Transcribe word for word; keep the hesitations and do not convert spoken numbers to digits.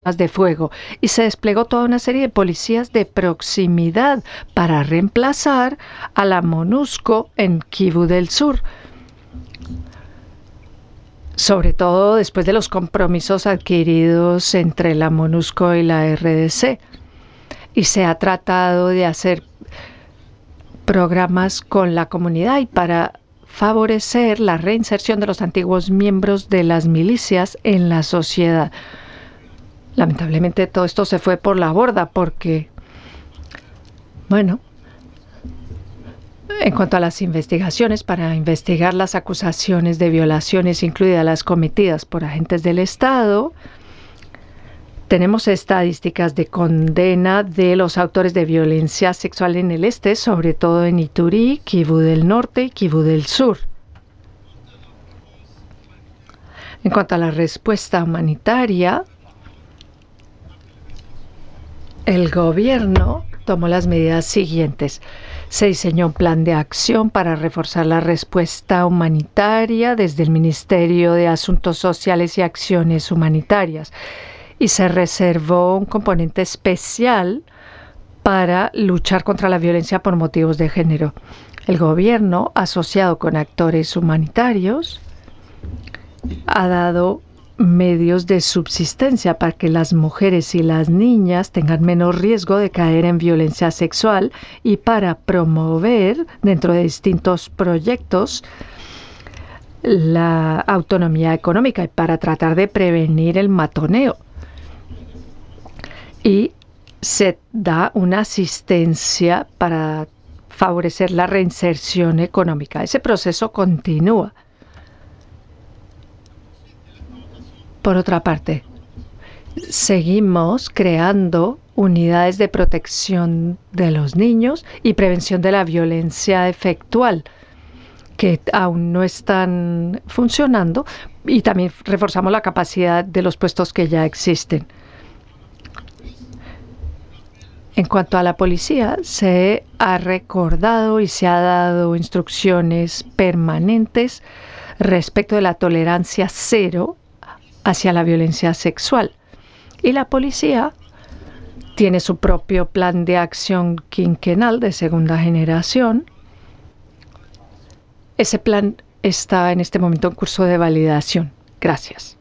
de fuego y se desplegó toda una serie de policías de proximidad para reemplazar a la MONUSCO en Kivu del Sur, sobre todo después de los compromisos adquiridos entre la MONUSCO y la R D C. Y se ha tratado de hacer programas con la comunidad y para favorecer la reinserción de los antiguos miembros de las milicias en la sociedad. Lamentablemente todo esto se fue por la borda porque, bueno, en cuanto a las investigaciones, para investigar las acusaciones de violaciones, incluidas las cometidas por agentes del Estado, tenemos estadísticas de condena de los autores de violencia sexual en el este, sobre todo en Ituri, Kivu del Norte y Kivu del Sur. En cuanto a la respuesta humanitaria, el gobierno tomó las medidas siguientes. Se diseñó un plan de acción para reforzar la respuesta humanitaria desde el Ministerio de Asuntos Sociales y Acciones Humanitarias y se reservó un componente especial para luchar contra la violencia por motivos de género. El gobierno, asociado con actores humanitarios, ha dado medios de subsistencia para que las mujeres y las niñas tengan menos riesgo de caer en violencia sexual y para promover dentro de distintos proyectos la autonomía económica y para tratar de prevenir el matoneo. Y se da una asistencia para favorecer la reinserción económica. Ese proceso continúa. Por otra parte, seguimos creando unidades de protección de los niños y prevención de la violencia efectual, que aún no están funcionando, y también reforzamos la capacidad de los puestos que ya existen. En cuanto a la policía, se ha recordado y se ha dado instrucciones permanentes respecto de la tolerancia cero hacia la violencia sexual. Y la policía tiene su propio plan de acción quinquenal de segunda generación. Ese plan está en este momento en curso de validación. Gracias.